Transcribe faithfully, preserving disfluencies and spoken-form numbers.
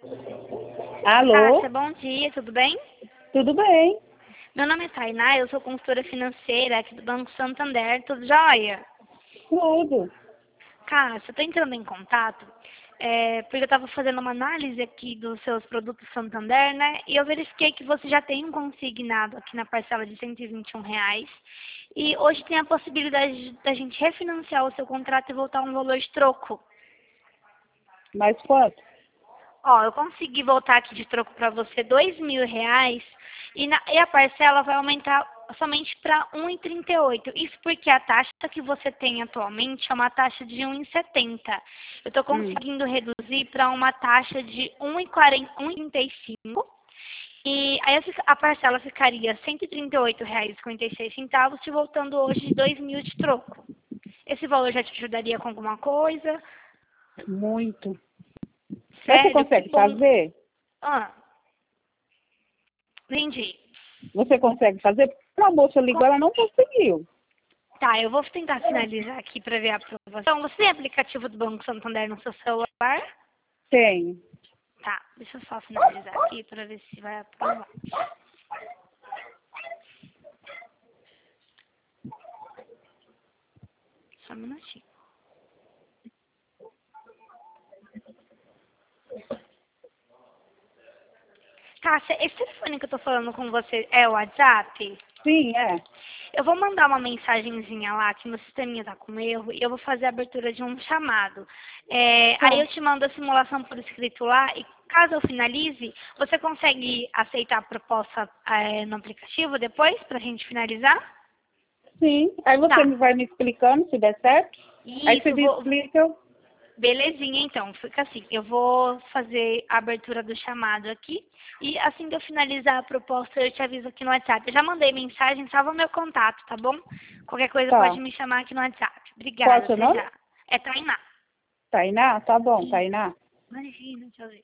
Alô? Cássia, bom dia, tudo bem? Tudo bem? Meu nome é Tainá, eu sou consultora financeira aqui do Banco Santander, tudo jóia? Tudo. Cássia, eu tô entrando em contato é, porque eu estava fazendo uma análise aqui dos seus produtos Santander, né? E eu verifiquei que você já tem um consignado aqui na parcela de cento e vinte e um reais. E hoje tem a possibilidade da gente refinanciar o seu contrato e voltar um valor de troco. Mais quanto? Ó, eu consegui voltar aqui de troco para você dois mil reais e, na- e a parcela vai aumentar somente para um e trinta e oito. Isso porque a taxa que você tem atualmente é uma taxa de um e setenta. Eu estou Hum. conseguindo reduzir para uma taxa de um e quarenta, um e trinta e cinco. E aí a fica- a parcela ficaria cento e trinta e oito reais e cinquenta e seis centavos, te voltando hoje de dois mil de troco. Esse valor já te ajudaria com alguma coisa? Muito. Mas você Sério? Que consegue bom. fazer? Ah, entendi. Você consegue fazer? Porque a moça ligou, ela não conseguiu. Tá, eu vou tentar finalizar aqui para ver a aprovação. Você tem aplicativo do Banco Santander no seu celular? Tem. Tá, deixa eu só finalizar aqui para ver se vai aprovar. Só um minutinho. Cássia, esse telefone que eu tô falando com você é o WhatsApp? Sim, é. Eu vou mandar uma mensagenzinha lá, que meu sisteminha tá com erro, e eu vou fazer a abertura de um chamado. É, aí Tá. eu te mando a simulação por escrito lá, e caso eu finalize, você consegue aceitar a proposta é, no aplicativo depois, pra gente finalizar? Sim. Aí você Tá. me vai me explicando se der certo. Aí você Isso, me vou. explica. Belezinha, então. Fica assim. Eu vou fazer a abertura do chamado aqui. E assim que eu finalizar a proposta, eu te aviso aqui no WhatsApp. Eu já mandei mensagem, salva meu contato, tá bom? Qualquer coisa pode Tá. me chamar aqui no WhatsApp. Qual é Obrigada, o seu até nome? já. É Tainá. Tainá? Tá bom, E... Tainá. Imagina, deixa eu ver.